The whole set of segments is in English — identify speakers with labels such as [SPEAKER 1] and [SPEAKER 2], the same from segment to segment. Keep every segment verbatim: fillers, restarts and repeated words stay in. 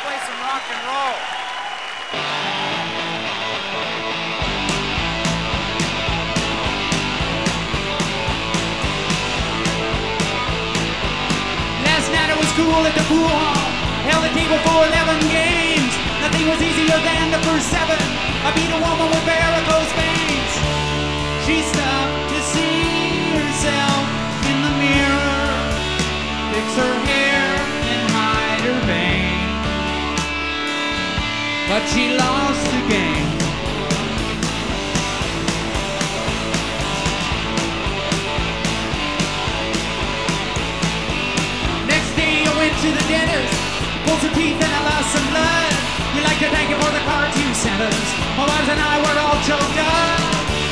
[SPEAKER 1] play some rock and roll.
[SPEAKER 2] Last night it was cool at the pool hall. Held the table for eleven games. Nothing was easier than the first seven. I beat a woman with varicose veins. She stopped to see herself in the mirror, fix her hair and hide her vein. But she lost the game. Next day I went to the dentist, pulled some teeth and I lost some blood. We like to thank you for the cards you sent us. My wives and I were all choked up.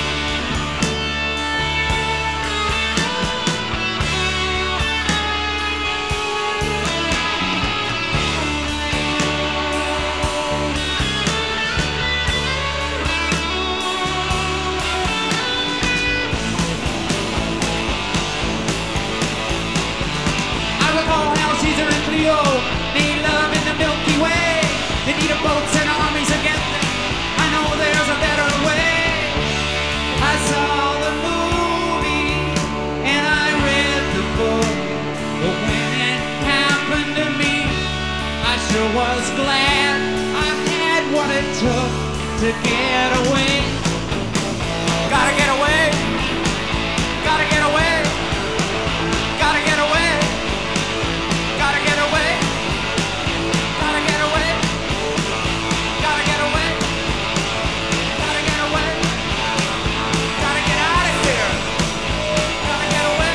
[SPEAKER 2] Caesar and Cleo need love in the Milky Way. They need a boats and armies against them. I know there's a better way. I saw the movie and I read the book, but when it happened to me, I sure was glad I had what it took to get away. Gotta get away. Gotta get away. Gotta get away. Gotta get away. Gotta get away. Gotta get away. Gotta get away. Gotta get out of here. Gotta get away.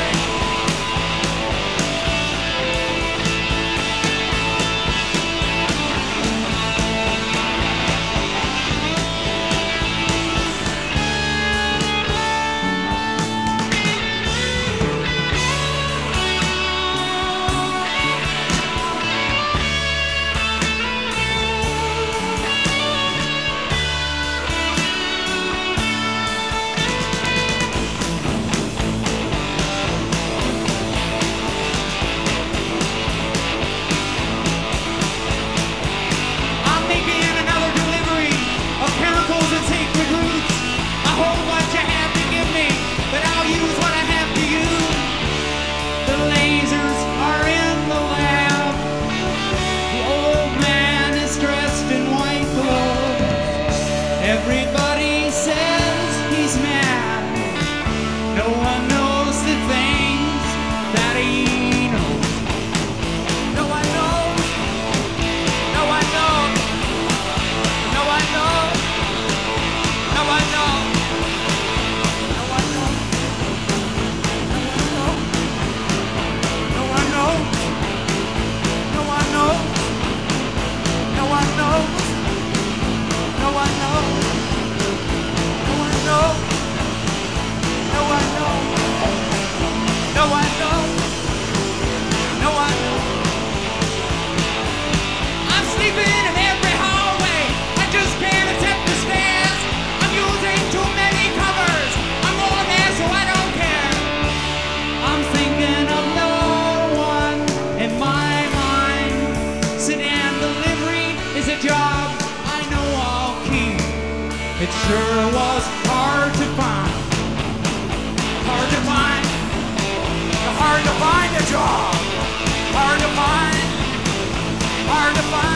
[SPEAKER 2] I'm making another delivery of chemicals and sacred roots. I hold what you have to give me, but I'll use what I have to use. The lasers are in the lab. The old man is dressed in white clothes. Everybody says he's mad. No one knows the things that he knows. No one knows. No one knows. No one knows. No one knows. No one knows. No one knows. No one knows. No one knows. No one knows. No one knows. No one knows. No one knows. No one knows. I'm sleeping in every hallway. I just can't accept the stairs. I'm using too many covers. I'm going there so I don't care. I'm thinking of no one in my mind. Sedan delivery is a job I know I'll keep. It sure was hard to find. Hard to find. Hard to find a job. Hard to find. Hard to find.